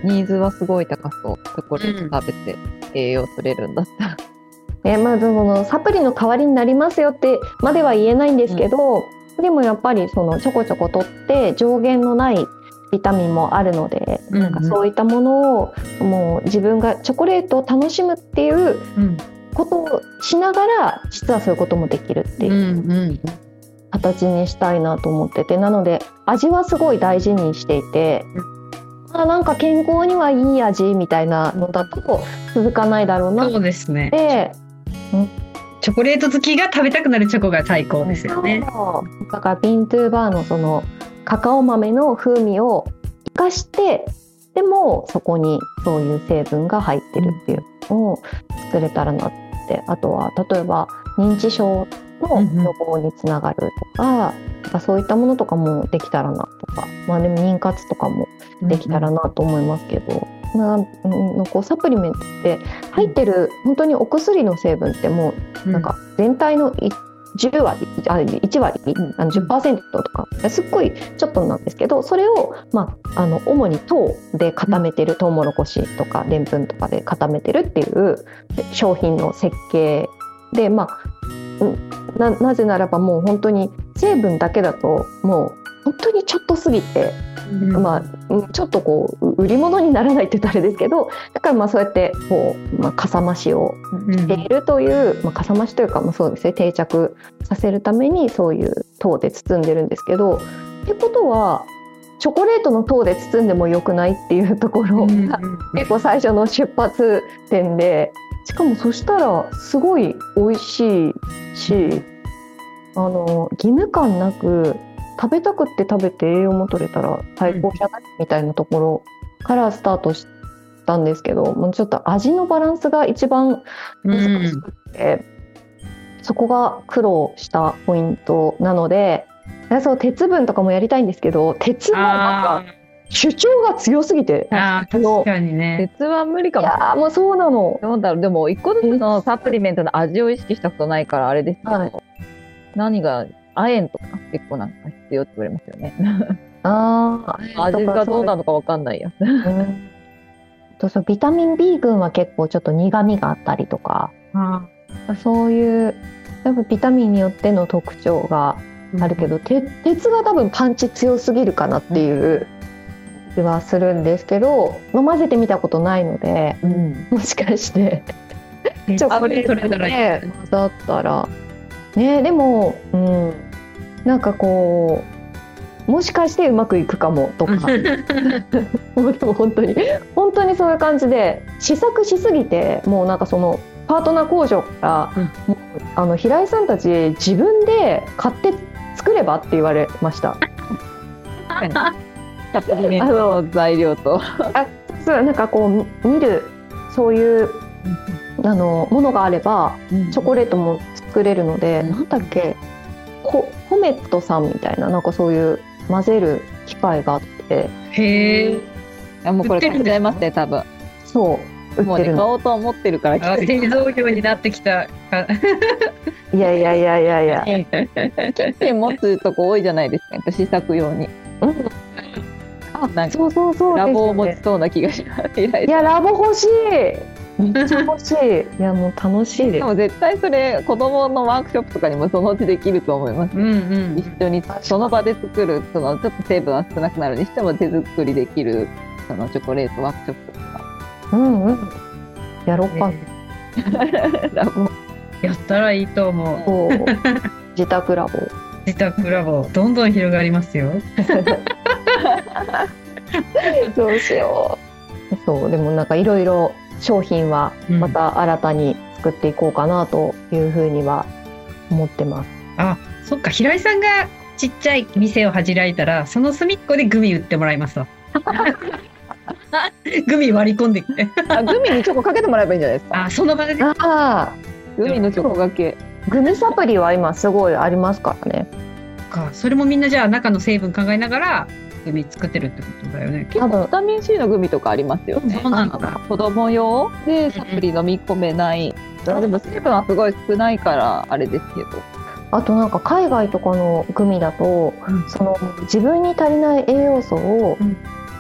ニーズはすごい高そう。チョコレート食べて栄養取れるんだったら。 えまあ、そのサプリの代わりになりますよってまでは言えないんですけど、うん、でもやっぱりそのちょこちょこ取って上限のないビタミンもあるので、うんうん、なんかそういったものをもう自分がチョコレートを楽しむっていうことをしながら、実はそういうこともできるっていう形にしたいなと思ってて、なので味はすごい大事にしていて、あなんか健康にはいい味みたいなのだと続かないだろうな。 そうですね。 でチョコレート好きが食べたくなるチョコが最高ですよね。 だからビントゥーバーのそのカカオ豆の風味を生かして、でもそこにそういう成分が入ってるっていうのを作れたらなって。あとは例えば認知症の予防につながるとか、うんうん、そういったものとかもできたらなとか、まあでも妊活とかもできたらなと思いますけど、うんうん、なこうサプリメントって入ってる本当にお薬の成分ってもうなんか全体のじゅうわりあいちわり、うん、じゅっパーセントとかすっごいちょっとなんですけど、それを、まあ、あの主に糖で固めてる、トウモロコシとかでんぷんとかで固めてるっていう商品の設計で、まあ、な, なぜならばもう本当に成分だけだともう本当にちょっとすぎて、うんまあ、ちょっとこう売り物にならないって言ったらあれですけど、だからまあそうやってこう、まあ、かさ増しをしているという、うんまあ、かさ増しというか、まあ、そうですね、定着させるためにそういう糖で包んでるんですけど、ってことはチョコレートの糖で包んでもよくないっていうところが結構最初の出発点で、しかもそしたらすごい美味しいし、あの義務感なく食べたくって食べて栄養も取れたら最高じゃないみたいなところからスタートしたんですけど、もうちょっと味のバランスが一番難しくて、うん、そこが苦労したポイントなので、そう鉄分とかもやりたいんですけど、鉄もなんか主張が強すぎて、 あ確かにね、 鉄は無理かも。いやもうそうなの。 どうだろう、でも一個ずつのサプリメントの味を意識したことないからあれですけど、はい、何が亜鉛とか結構なんか必要って言われますよね。 あ味がどうなのか分かんないやつ。うん、 とそうビタミン B 群は結構ちょっと苦味があったりとか、あそういうやっぱビタミンによっての特徴があるけど、うん、鉄が多分パンチ強すぎるかなっていう気はするんですけど、飲ませてみたことないので、うん、もしかしてチョコレートで混ざったらね、でも、うん、なんかこうもしかしてうまくいくかもとかでも本当に本当にそういう感じで試作しすぎて、もうなんかそのパートナー工場から、うん、もうあの平井さんたち自分で買って作ればって言われました。 サプリメントの材料とあそうなんかこう見るそういうあのものがあれば、うん、チョコレートも作れるので、うん、なんだっけココメットさんみたいな、なんかそういう混ぜる機械があって、 へえ、 うん、もうこれ買っちゃいますね多分。 そうもうね買おうと思ってるから製造業になってきた。 いやいやいやいやいやキッチン持つとこ多いじゃないですか、試作用に。うん、 あなんかそうそうそう、 ラボを持ちそうな気がします。いやラボ欲しい、めっちゃ欲しい。いやもう楽しいです。 でも絶対それ子供のワークショップとかにもそのうちできると思います、 うんうん、 一緒にその場で作る、そのちょっと成分は少なくなるにしても手作りできるそのチョコレートワークショップとか、 うんうん、やろうか、 えー、ラボやったらいいと思う。 自宅ラボ自宅ラボどんどん広がりますよ。 どうしよう。そうでもなんかいろいろ商品はまた新たに作っていこうかなというふうには思ってます。 あ、そっか、平井さんがちっちゃい店を始らいたらその隅っこでグミ売ってもらいますわ。グミ割り込んできてあ、グミにチョコかけてもらえばいいんじゃないですか。 あ、その場で、ね、 あグミのチョコがけ、 グミサプリは今すごいありますからね。 か、それもみんなじゃあ中の成分考えながらグミ作ってるってことだよね。 結構ビタミン C のグミとかありますよね。 そうなんだ。 子供用でサプリ飲み込めない、うんうん、でも成分はすごい少ないからあれですけど、 あとなんか海外とかのグミだと、うん、その自分に足りない栄養素を、うん、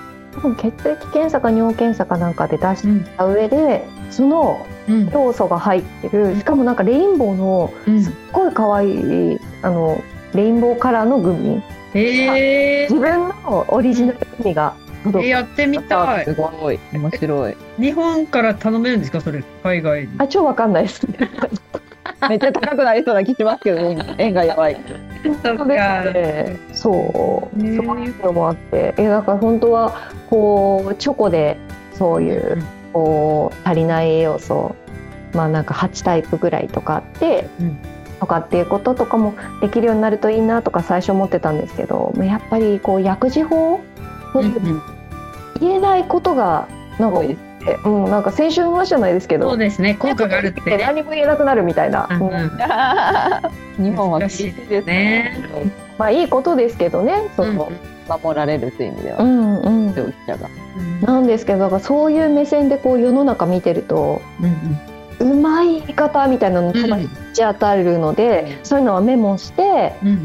分血液検査か尿検査かなんかで出した上で、うん、その要素が入ってる、うん、しかもなんかレインボーのすっごい可愛い、うん、あのレインボーカラーのグミ、 えー、 自分のオリジナルグミが届く、 えー、やってみたい。 すごい面白い。 日本から頼めるんですかそれ、海外に。 あ、超わかんないですめっちゃ高くなりそうな気しますけど、円がやばい。 そっか、 ね、そう、そういうのもあって、えだから本当はこうチョコでそういう、うん、こう足りない栄養素、まあなんかはちタイプぐらいとかあって、うん、とかっていうこととかもできるようになるといいなとか最初思ってたんですけど、やっぱりこう薬事法、うんうん、言えないことがなんか多いです。うん、なんか先週の話じゃないですけど、 そうですね、効果があるって何も言えなくなるみたいな、うんうん、 日本は厳しいですね。 まあいいことですけどね、その、 うん、守られるという意味では、 うんうん、 消費者が、 うん、なんですけど、だからそういう目線でこう世の中見てると、うんうん、うまい言い方みたいなのたまに当たるので、うん、そういうのはメモして、うんうんうん、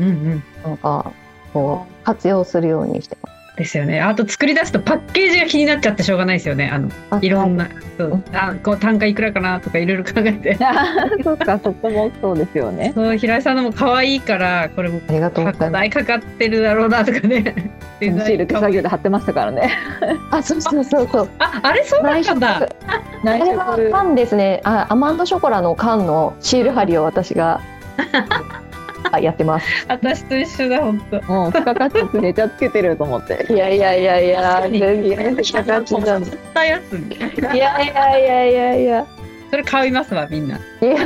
なんかこう活用するようにしてます。 ですよね。あと作り出すとパッケージが気になっちゃってしょうがないですよね。あのいろんな、そう、あ、こう単価いくらかなとかいろいろ考えて。 そうか、そこもそうですよね。 そう、平井さんのも可愛いからこれも箱代かかってるだろうなとかね。 シール手作業で貼ってましたからね。 あ、そうそうそうそう。 あ、あれそうだったんだ。 あれは缶ですね。あ、アマンドショコラの缶のシール貼りを私が。やってます。 私と一緒だ、本当。 もう付加価値めちゃつけてると思って。 いやいやいやいや、全然付加価値なんだ。 たやつ。いやいやいやいやいや。 それ買いますわ、みんな。いや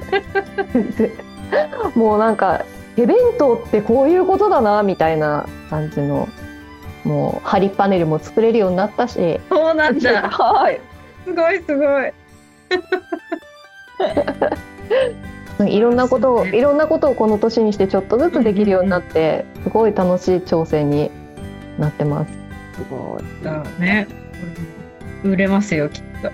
もうなんか手弁当ってこういうことだなみたいな感じの、もう貼りパネルも作れるようになったし。 そうなんだ。はい。すごいすごい。 いろんなことをいろんなことをこの年にしてちょっとずつできるようになって、すごい楽しい挑戦になってます。すごいだね。売れますよきっと。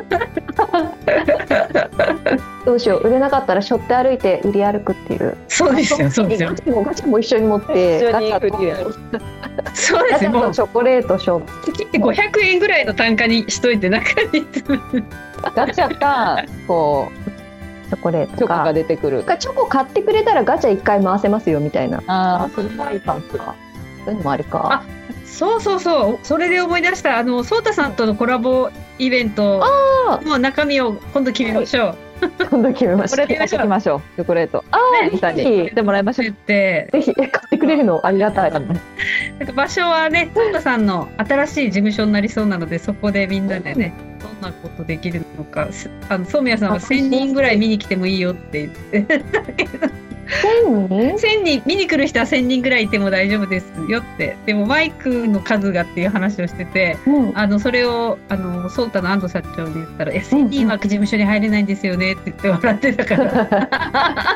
どうしよう、売れなかったら背負って歩いて売り歩くっていう。 そうですよ、そうですよ。 ガチもガチも一緒に持ってガチャとそうですよ。もうチョコレートショップ切ってごひゃくえんぐらいの単価にしといて中にガチャかこう。 チョコレートかチョコが出てくる。 チョコ買ってくれたらガチャいっかい回せますよみたいな。 ああ、それもいいかも。そういうのもありか。 あ、そうそうそう。それで思い出した。あのソータさんとのコラボイベントの中身を今度決めましょう。 今度決めましょう。 これ買ってきましょう。チョコレート。 ああ、ね、 ぜひ買ってもらいましょう。 ぜひ買ってくれるのありがたい。なんか場所はね、ソータさんの新しい事務所になりそうなので、そこでみんなでね。どんなことできるのか、あの染谷さんはせんにんぐらい見に来てもいいよって言ってたけどせんにん見に来る人はせんにんぐらいいても大丈夫ですよって。でもマイクの数がっていう話をしてて、うん、あのそれをあのソータの安藤社長に言ったら「せんにんは事務所に入れないんですよね」って言って笑ってたから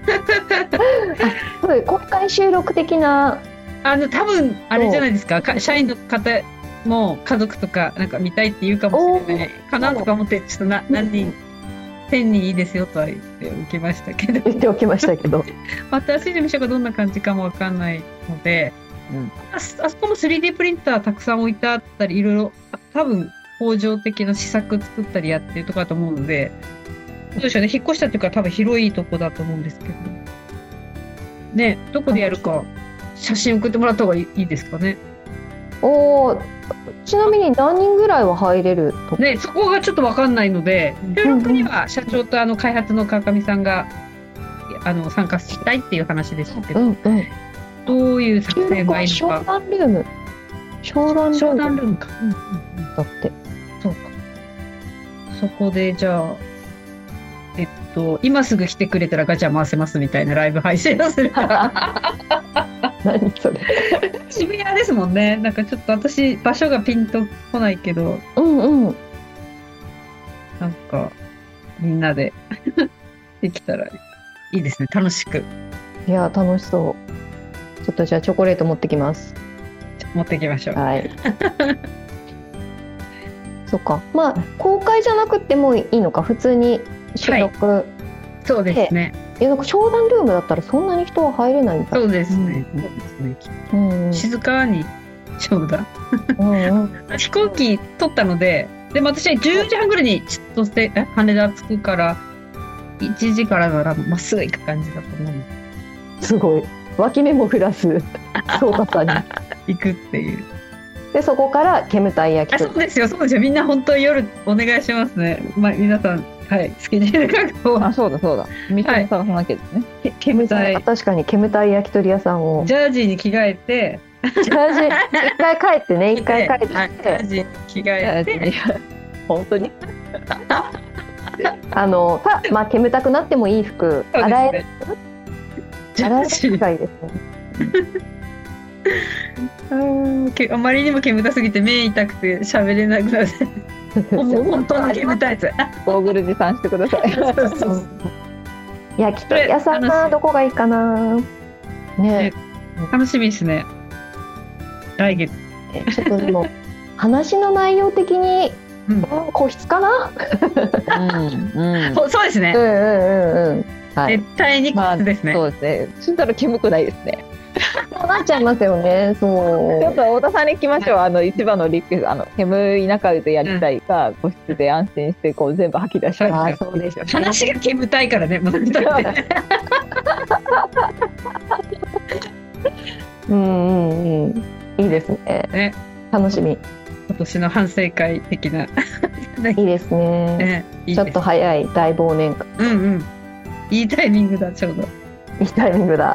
そう公開収録的なあの多分あれじゃないですか、社員の方もう家族とかなんか見たいって言うかもしれないかなとか思って、ちょっとな何人せんにんいいですよとは言っておきましたけど言っておきましたけど新しい事務所がどんな感じかもわかんないので、うん、あ, あそこも スリーディー プリンターたくさん置いてあったり、いろいろ多分工場的な試作作ったりやってるとこだと思うので、どうでしょうね、引っ越したっていうか多分広いとこだと思うんですけどね、どこでやるか写真送ってもらった方がいいですかね。 おー、ちなみに何人ぐらいは入れるとね、そこがちょっと分かんないので、収録には社長とあの開発の川上さんがあの参加したいっていう話でしたけど、うんうん、どういう作戦がいいのか。 商談ルーム商談ルーム商談ルームか、うんうんうん、 だってそうか。そこでじゃあえっと今すぐ来てくれたらガチャ回せますみたいなライブ配信をするから何それ渋谷ですもんね。なんかちょっと私場所がピンとこないけど、 うんうん、 なんかみんなでできたらいいですね、楽しく。 いや楽しそう。ちょっとじゃあチョコレート持ってきます。 持ってきましょう。 はいそっか、まあ公開じゃなくてもいいのか、普通に収録、はい、 そうですね。 いやなんか商談ルームだったらそんなに人は入れないんだ。 そうですね、うん、そうですね、うん、静かにちょうどうんうん飛行機取ったので、でも私じゅうじはんぐらいに千歳え羽田着くからいちじからならまっすぐ行く感じだと思う。 すごい脇目も振らすそうたさんに行くっていう。 でそこから煙たい焼あ、 き鳥。 そうですよ、そうですよ。みんな本当に夜お願いしますね。まあ皆さん、はい、スケジュール確保あ、 は。 そうだそうだ。店を探さなきゃですね。 け煙たい。 確かに煙たい焼き鳥屋さんをジャージーに着替えて、 ジャージ一回帰ってね一回帰って、 はいジャージーに着替えて、 本当に。 あのかまあ煙たくなってもいい服そうですね洗えジャ洗えるージー機会ですね。 うんけあまりにも煙たすぎて目痛くて喋れなくなってもう本当の煙たいやつ。 ゴーグル持参してください。 そうそうそう焼き鳥屋さん楽しないどこがいいかなねね楽しみですね。来月。 ちょっとでも話の内容的に、 うんうん、個室かなうんうん。 そうそうですね。 うんうんうんうんはい絶対に個室ですね。 そうですね。死んだら煙くないですね。 そうなっちゃいますよねそうちょっと太田さんに聞きましょう。あの一番のリクエスト、あの煙い中でやりたいか、個室で安心してこう全部吐き出したいか。 あそうですよね話が煙たいからね、もう本当にねうんうんうんいいですねね楽しみ今年の反省会的な。 いいですねね、いいですちょっと早い大忘年会うんうん。いいタイミングだ、ちょうど。 いいタイミングだ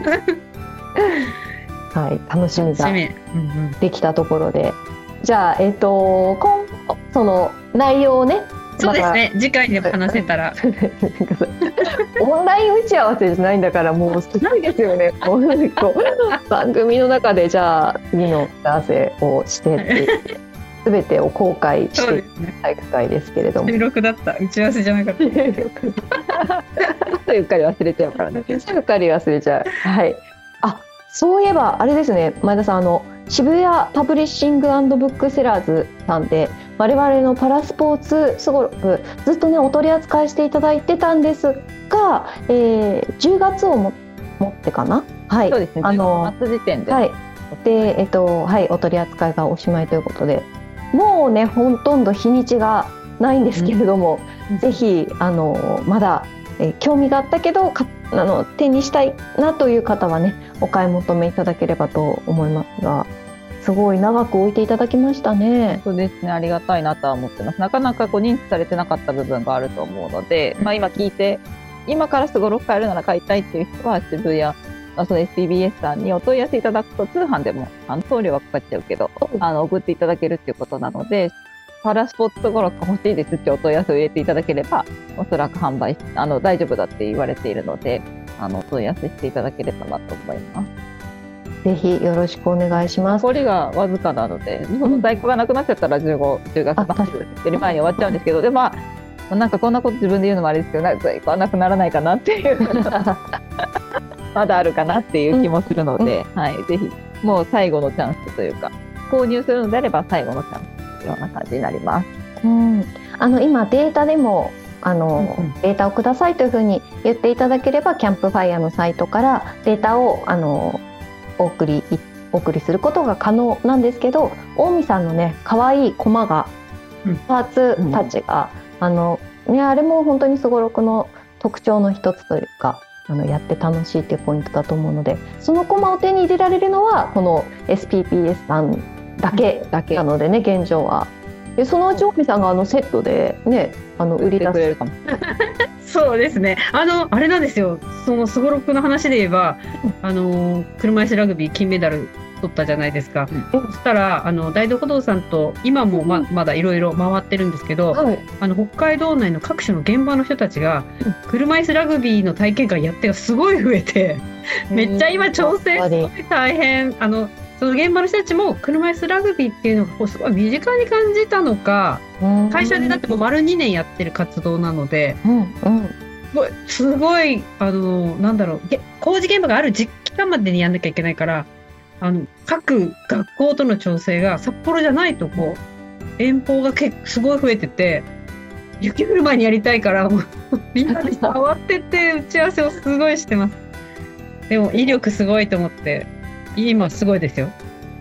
はい楽しみが締め。うんうん。 できたところでじゃあえっ、と今その内容をねそうですね。次回でも話せたら。 オンライン打ち合わせじゃないんだからもうすごいですよねこうこう番組の中でじゃあ次の打ち合わせをしてって全てを公開していくそうですね。 大会ですけれども収録だった。打ち合わせじゃなかった。 うっかり忘れちゃうからね。 すっかり忘れちゃうはいあそういえばあれですね前田さんあの渋谷パブリッシング&ブックセラーズさんで我々のパラスポーツすごろくずっとねお取り扱いしていただいてたんですが、えー、じゅうがつをももってかなはいそうですね。 あの末時点で。 はいでえっとはいお取り扱いがおしまいということでもうねほとんど日にちがないんですけれども、 うん、 ぜひあのまだ、えー、興味があったけどかあの手にしたいなという方はねお買い求めいただければと思いますがすごい長く置いていただきましたね。 そうですね。ありがたいなとは思ってます。なかなかこう認知されてなかった部分があると思うので、まあ今聞いて今からすごろく買えるなら買いたいっていう人は渋谷あその エスピービーエス さんにお問い合わせいただくと通販でもあの送料はかかっちゃうけどあの送っていただけるっていうことなのでパラスポーツすごろく欲しいですってお問い合わせを入れていただければおそらく販売あの大丈夫だって言われているのであのお問い合わせしていただければなと思います。 ぜひよろしくお願いします。 残りがわずかなのでその在庫がなくなっちゃったらじゅうご、じゅうがつ末より前に終わっちゃうんですけどでまあなんかこんなこと自分で言うのもあれですけど在庫はなくならないかなっていうまだあるかなっていう気もするので、うんはい、ぜひもう最後のチャンスというか購入するのであれば最後のチャンスというような感じになります。 うん、あの今データでもあの、うんうん、データをくださいというふうに言っていただければキャンプファイヤーのサイトからデータをあのお送りお送りすることが可能なんですけど近江さんのね可愛いコマが、うん、パーツたちが、うん、あのねあれも本当にすごろくの特徴の一つというかあのやって楽しいっていうポイントだと思うのでそのコマを手に入れられるのはこの エスピーピーエス さんだけなのでね現状はでそのうち近江さんがあのセットでねあの売り出すくれるかもそうですねあのあれなんですよそのすごろくの話で言えばあの車椅子ラグビー金メダル取ったじゃないですか、うん、そしたらあの大道不動産と今も ま, まだいろいろ回ってるんですけど、はい、あの北海道内の各種の現場の人たちが、うん、車椅子ラグビーの体験会やってがすごい増えてめっちゃ今調整すごい大変あのその現場の人たちも車椅子ラグビーっていうのがすごい身近に感じたのか会社でだってもう丸にねんやってる活動なので、うんうん、すごいあのなんだろう工事現場がある時期間までにやんなきゃいけないからあの各学校との調整が札幌じゃないとこう遠方が結構すごい増えてて雪降る前にやりたいからもうみんなで慌てて打ち合わせをすごいしてます。でも威力すごいと思って今すごいですよ。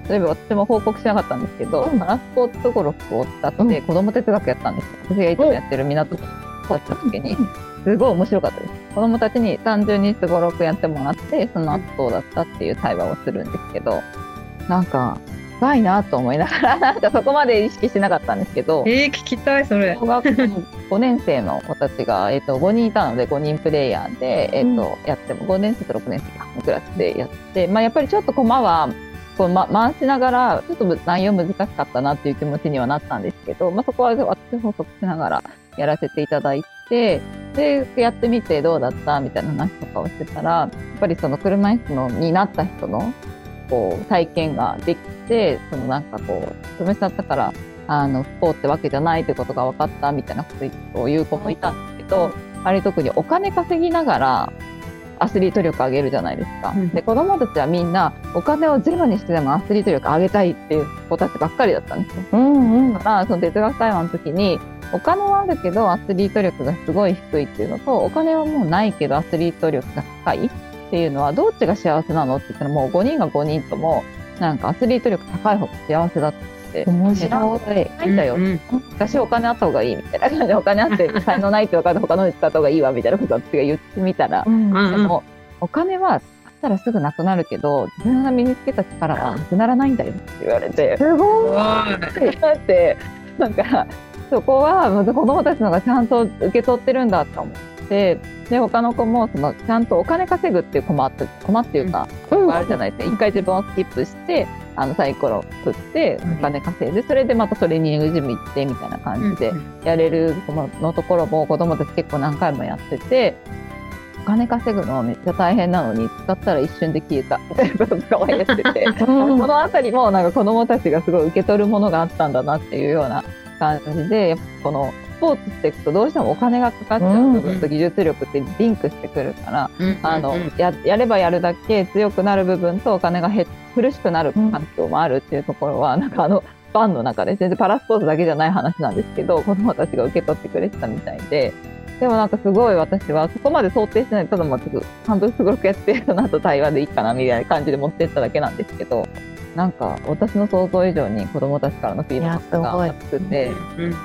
例えば私も報告しなかったんですけど、 うんパラスポーツ語録を使って子ども哲学やったんですよ。私がいつもやってる港区をした時に、すごい面白かったです。子どもたちに単純にすごろくやってもらって、その後どうだったっていう対話をするんですけど、なんか、深いなと思いながら、なんかそこまで意識してなかったんですけど、 えー、聞きたい、それ。 小学校ごねん生の子たちが、えっと、ごにんいたので、ごにんプレイヤーで、えっと、やっても、ごねん生とろくねん生かのクラスでやって、まあ、やっぱりちょっとコマは、こう、ま、回しながら、ちょっと内容難しかったなっていう気持ちにはなったんですけど、まあ、そこは私補足しながらやらせていただいて、で、やってみてどうだったみたいな話とかをしてたら、やっぱりその車椅子のになった人の、こう、体験ができて、そのなんかこう、車椅子だったから、あの、不幸ってわけじゃないってことが分かったみたいなことを言う子もいたんですけど、あれ特にお金稼ぎながらアスリート力上げるじゃないですか。うん、で、子供たちはみんなお金をゼロにしてでもアスリート力上げたいっていう子たちばっかりだったんですよ。うんうん、だから、その哲学対話の時に、お金はあるけどアスリート力がすごい低いっていうのと、お金はもうないけどアスリート力が高いっていうのはどっちが幸せなのって言ったら、もうごにんがごにんともなんかアスリート力高い方が幸せだって。面白い。ないんだよ、うんうん。私お金あった方がいいみたいな感じで、お金あって才能ないって分かって他のに使った方がいいわみたいなことを私が言ってみたら、うんうん、でもお金はあったらすぐなくなるけど、自分が身につけた力はなくならないんだよって言われて、すごい。だってなんかそこは子供たちのがちゃんと受け取ってるんだと思って。で、他の子もそのちゃんとお金稼ぐっていう子もあって、子っていうか、うん、あるじゃないですか。一回自分をスキップして、あのサイコロ振ってお金稼いで、それでまたトレーニングジム行ってみたいな感じでやれる子のところも子供たち結構何回もやってて、お金稼ぐのはめっちゃ大変なのに使ったら一瞬で消えたみたいなこととかもやってて、このあたりもなんか子供たちがすごい受け取るものがあったんだなっていうような感じで、やっぱこのスポーツしていくとどうしてもお金がかかっちゃう部分と技術力ってリンクしてくるから、うんうん、あの や, やればやるだけ強くなる部分とお金が減苦しくなる環境もあるっていうところは、うん、なんかあのバンの中で全然パラスポーツだけじゃない話なんですけど、子供たちが受け取ってくれてたみたいで、でもなんかすごい私はそこまで想定してない、ただまあちょっと半分すごくやってその後対話でいいかなみたいな感じで持ってっただけなんですけど、なんか私の想像以上に子供たちからのフィードバックが熱くて、うんうん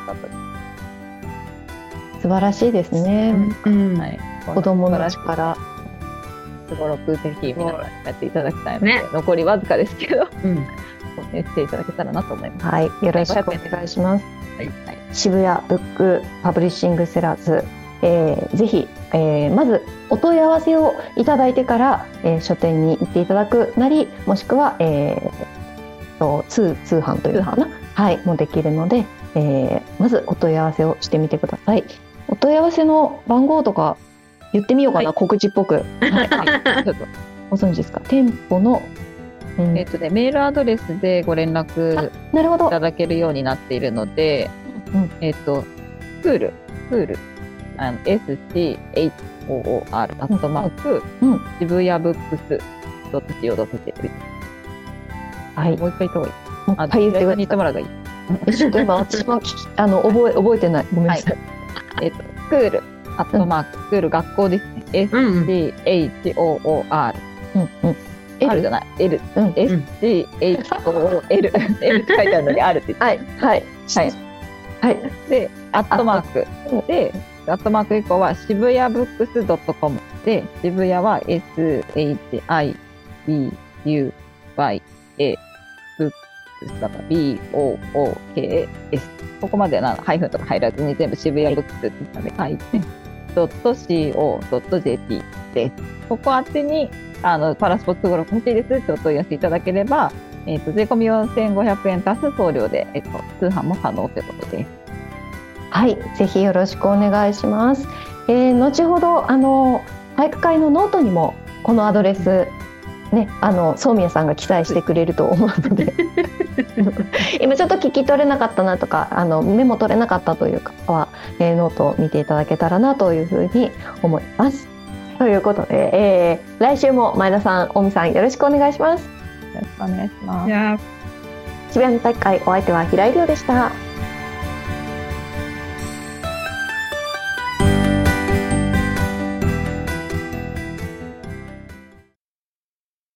素晴らしいですね。うんはい、子供の力。 すごろくぜひ皆さんやっていただきたいので、ね、残りわずかですけど、うん、していただけたらなと思います。 はい、よろしくお願いします。はいはい、渋谷ブックパブリッシングセラーズ、えー、ぜひ、えー、まずお問い合わせをいただいてから、えー、書店に行っていただくなり、もしくは、えー、と 通, 通販というかな、はい、もできるので、えー、まずお問い合わせをしてみてください。お問い合わせの番号とか言ってみようかな、はい、告知っぽく。はいはい、ちょっとご存知ですか？店舗の、 うん、えっとね、メールアドレスでご連絡いただけるようになっているので、うん、えっと、スクール、スクール、あの エスシーエイチオーオーアール アットマーク、うん、渋谷ブックスドットシーオードットジェーピー。はい。もう一回言った方がいい。 もう一回言って言ってもらうがいい。一生懸命私もあの覚え覚えてない。ごめんなさい。はいえっと、スクール、アットマーク、スクール、学校ですね。エスシーエイチオーオーアール。うんうん。R じゃない。L。うん。エスシーエイチオーオーエル。L って書いてあるのに R って言って。 はい。はい。 はい。はい。で、アットマーク。で、アットマーク以降は渋谷ブックスドットコムで、渋谷は エスエイチアイビーユーワイエー ブックスだから ビーオーオーケーエス。ここまではハイフンとか入らずに全部渋谷ブックスって書いて、ドットシーオードットジェーピー です。ここ宛てに、あの、パラスポーツ語録欲しいですってお問い合わせいただければ、えっと、税込みよんせんごひゃくえん足す送料で、えっと、通販も可能ということです。 はい、ぜひよろしくお願いします。えー、後ほど、あの、体育会のノートにも、このアドレス、ね、あの宗宮さんが記載してくれると思うので今ちょっと聞き取れなかったなとか、あのメモ取れなかったという方は、えー、ノートを見ていただけたらなというふうに思います。ということで、えー、来週も前田さん、大見さんよろしくお願いします。 よろしくお願いします。 渋谷の体育会、お相手は平井亮でした。